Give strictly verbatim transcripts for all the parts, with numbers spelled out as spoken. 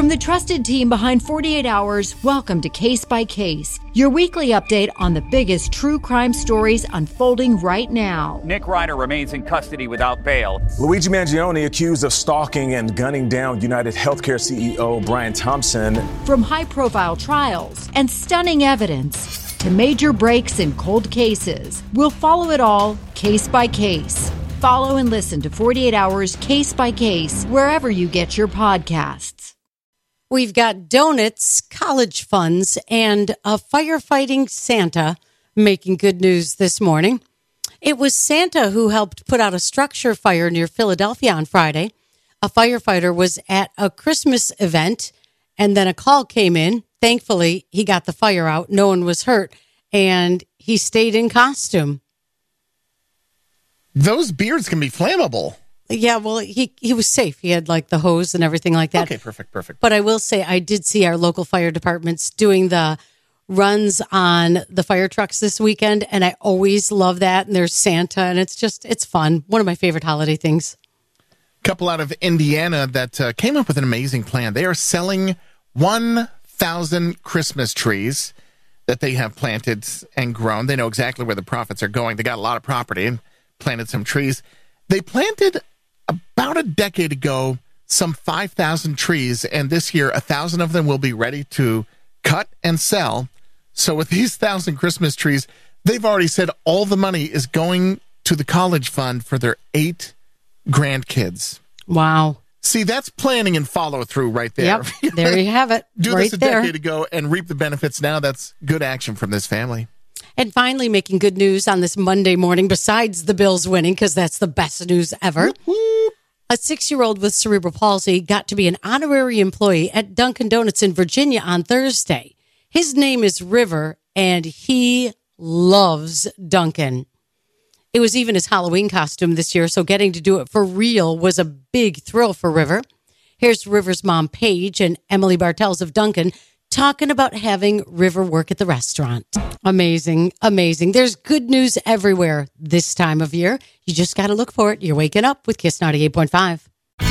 From the trusted team behind forty-eight hours, welcome to Case by Case, your weekly update on the biggest true crime stories unfolding right now. Nick Reiner remains in custody without bail. Luigi Mangione accused of stalking and gunning down United Healthcare C E O Brian Thompson. From high-profile trials and stunning evidence to major breaks in cold cases, we'll follow it all case by case. Follow and listen to forty-eight hours Case by Case wherever you get your podcasts. We've got donuts, college funds, and a firefighting Santa making good news this morning. It was Santa who helped put out a structure fire near Philadelphia on Friday. A firefighter was at a Christmas event, and then a call came in. Thankfully, he got the fire out. No one was hurt, and he stayed in costume. Those beards can be flammable. Yeah, well, he, he was safe. He had like the hose and everything like that. Okay, perfect, perfect. But I will say I did see our local fire departments doing the runs on the fire trucks this weekend, and I always love that. And there's Santa, and it's just, it's fun. One of my favorite holiday things. Couple out of Indiana that uh, came up with an amazing plan. They are selling one thousand Christmas trees that they have planted and grown. They know exactly where the profits are going. They got a lot of property and planted some trees. They planted about a decade ago some five thousand trees, and this year one thousand of them will be ready to cut and sell. So with these one thousand Christmas trees, they've already said all the money is going to the college fund for their eight grandkids. Wow. See, that's planning and follow through right there. Yep, there you have it. Do right this a there. decade ago and reap the benefits now. That's good action from this family. And finally, making good news on this Monday morning, besides the Bills winning, because that's the best news ever. Whoop, whoop. A six-year-old with cerebral palsy got to be an honorary employee at Dunkin' Donuts in Virginia on Thursday. His name is River, and he loves Dunkin'. It was even his Halloween costume this year, so getting to do it for real was a big thrill for River. Here's River's mom, Paige, and Emily Bartels of Dunkin' talking about having River work at the restaurant. Amazing, amazing. There's good news everywhere this time of year. You just got to look for it. You're waking up with Kiss ninety-eight point five.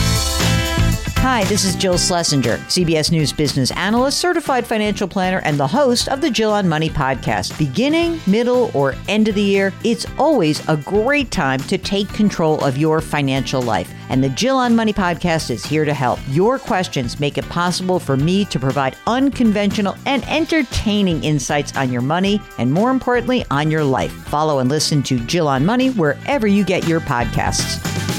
Hi, this is Jill Schlesinger, C B S News business analyst, certified financial planner, and the host of the Jill on Money podcast. Beginning, middle, or end of the year, it's always a great time to take control of your financial life. And the Jill on Money podcast is here to help. Your questions make it possible for me to provide unconventional and entertaining insights on your money, and more importantly, on your life. Follow and listen to Jill on Money wherever you get your podcasts.